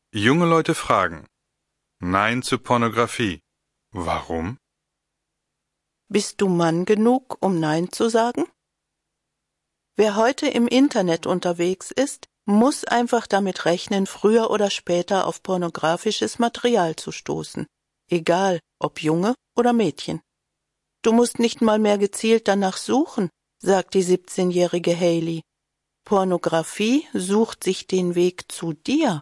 Junge Leute fragen. Nein zu Pornografie. Warum? Bist du Mann genug, um Nein zu sagen? Wer heute im Internet unterwegs ist, muss einfach damit rechnen, früher oder später auf pornografisches Material zu stoßen. Egal, ob Junge oder Mädchen. Du musst nicht mal mehr gezielt danach suchen, sagt die 17-jährige Hailey. Pornografie sucht sich den Weg zu dir.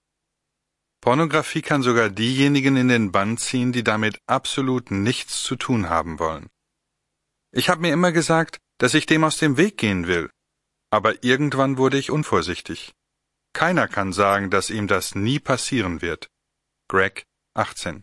Pornografie kann sogar diejenigen in den Bann ziehen, die damit absolut nichts zu tun haben wollen. Ich habe mir immer gesagt, dass ich dem aus dem Weg gehen will. Aber irgendwann wurde ich unvorsichtig. Keiner kann sagen, dass ihm das nie passieren wird. Greg, 18.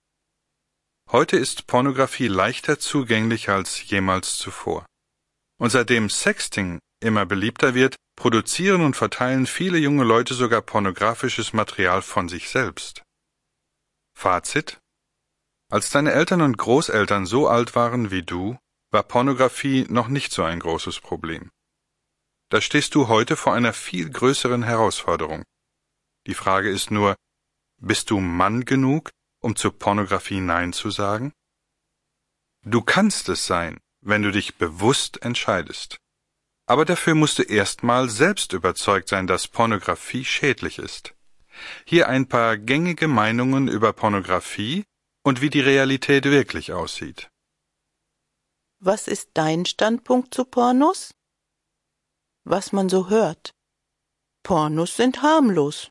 Heute ist Pornografie leichter zugänglich als jemals zuvor. Und seitdem Sexting immer beliebter wird, produzieren und verteilen viele junge Leute sogar pornografisches Material von sich selbst. Fazit: Als deine Eltern und Großeltern so alt waren wie du, war Pornografie noch nicht so ein großes Problem. Da stehst du heute vor einer viel größeren Herausforderung. Die Frage ist nur, bist du Mann genug, um zur Pornografie Nein zu sagen? Du kannst es sein, wenn du dich bewusst entscheidest. Aber dafür musst du erstmal selbst überzeugt sein, dass Pornografie schädlich ist. Hier ein paar gängige Meinungen über Pornografie und wie die Realität wirklich aussieht. Was ist dein Standpunkt zu Pornos? Was man so hört. Pornos sind harmlos.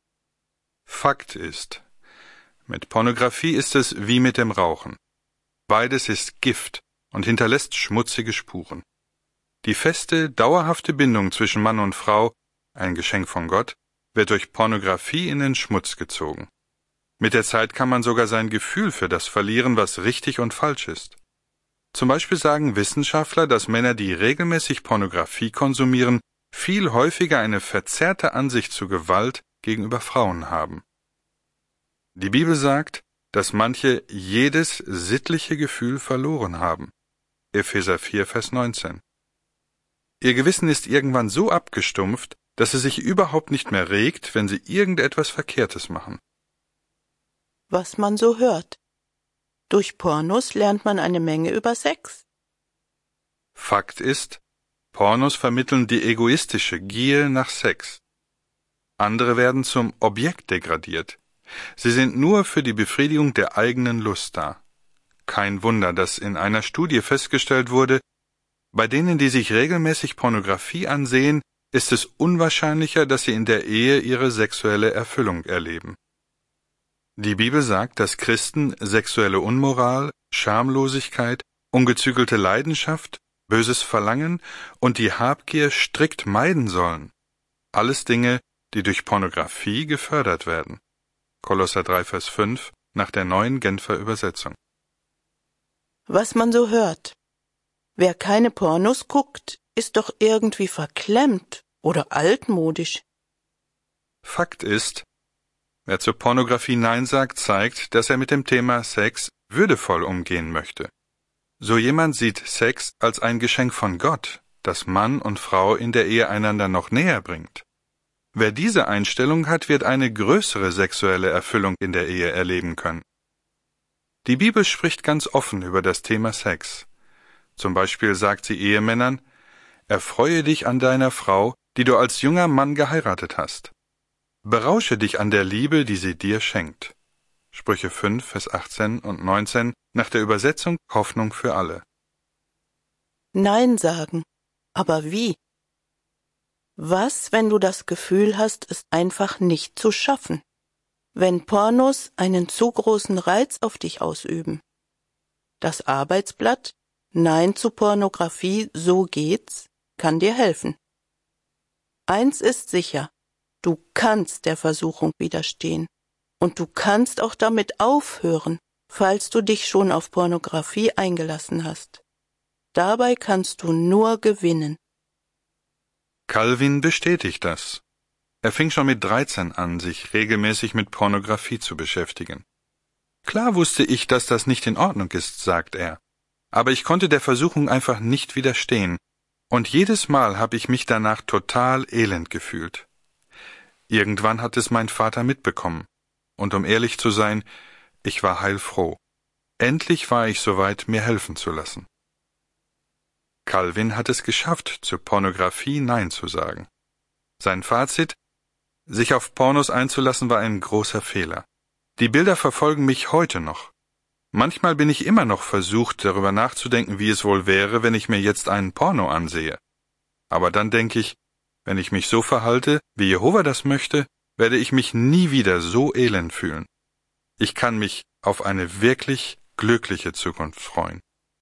Fakt ist, mit Pornografie ist es wie mit dem Rauchen. Beides ist Gift und hinterlässt schmutzige Spuren. Die feste, dauerhafte Bindung zwischen Mann und Frau, ein Geschenk von Gott, wird durch Pornografie in den Schmutz gezogen. Mit der Zeit kann man sogar sein Gefühl für das verlieren, was richtig und falsch ist. Zum Beispiel sagen Wissenschaftler, dass Männer, die regelmäßig Pornografie konsumieren, viel häufiger eine verzerrte Ansicht zu Gewalt gegenüber Frauen haben. Die Bibel sagt, dass manche jedes sittliche Gefühl verloren haben. Epheser 4, Vers 19. Ihr Gewissen ist irgendwann so abgestumpft, dass es sich überhaupt nicht mehr regt, wenn sie irgendetwas Verkehrtes machen. Was man so hört. Durch Pornos lernt man eine Menge über Sex. Fakt ist, Pornos vermitteln die egoistische Gier nach Sex. Andere werden zum Objekt degradiert. Sie sind nur für die Befriedigung der eigenen Lust da. Kein Wunder, dass in einer Studie festgestellt wurde, bei denen, die sich regelmäßig Pornografie ansehen, ist es unwahrscheinlicher, dass sie in der Ehe ihre sexuelle Erfüllung erleben. Die Bibel sagt, dass Christen sexuelle Unmoral, Schamlosigkeit, ungezügelte Leidenschaft, böses Verlangen und die Habgier strikt meiden sollen. Alles Dinge, die durch Pornografie gefördert werden. Kolosser 3, Vers 5 nach der neuen Genfer Übersetzung. Was man so hört. Wer keine Pornos guckt, ist doch irgendwie verklemmt oder altmodisch. Fakt ist, wer zur Pornografie Nein sagt, zeigt, dass er mit dem Thema Sex würdevoll umgehen möchte. So jemand sieht Sex als ein Geschenk von Gott, das Mann und Frau in der Ehe einander noch näher bringt. Wer diese Einstellung hat, wird eine größere sexuelle Erfüllung in der Ehe erleben können. Die Bibel spricht ganz offen über das Thema Sex. Zum Beispiel sagt sie Ehemännern: Erfreue dich an deiner Frau, die du als junger Mann geheiratet hast. Berausche dich an der Liebe, die sie dir schenkt. Sprüche 5, Vers 18 und 19 nach der Übersetzung Hoffnung für alle. Nein sagen. Aber wie? Was, wenn du das Gefühl hast, es einfach nicht zu schaffen? Wenn Pornos einen zu großen Reiz auf dich ausüben? Das Arbeitsblatt Nein zu Pornografie, so geht's, kann dir helfen. Eins ist sicher, du kannst der Versuchung widerstehen. Und du kannst auch damit aufhören, falls du dich schon auf Pornografie eingelassen hast. Dabei kannst du nur gewinnen. Calvin bestätigt das. Er fing schon mit 13 an, sich regelmäßig mit Pornografie zu beschäftigen. Klar wusste ich, dass das nicht in Ordnung ist, sagt er. Aber ich konnte der Versuchung einfach nicht widerstehen. Und jedes Mal habe ich mich danach total elend gefühlt. Irgendwann hat es mein Vater mitbekommen. Und um ehrlich zu sein, ich war heilfroh. Endlich war ich soweit, mir helfen zu lassen. Calvin hat es geschafft, zur Pornografie Nein zu sagen. Sein Fazit: Sich auf Pornos einzulassen war ein großer Fehler. Die Bilder verfolgen mich heute noch. Manchmal bin ich immer noch versucht, darüber nachzudenken, wie es wohl wäre, wenn ich mir jetzt einen Porno ansehe. Aber dann denke ich, wenn ich mich so verhalte, wie Jehova das möchte, werde ich mich nie wieder so elend fühlen. Ich kann mich auf eine wirklich glückliche Zukunft freuen.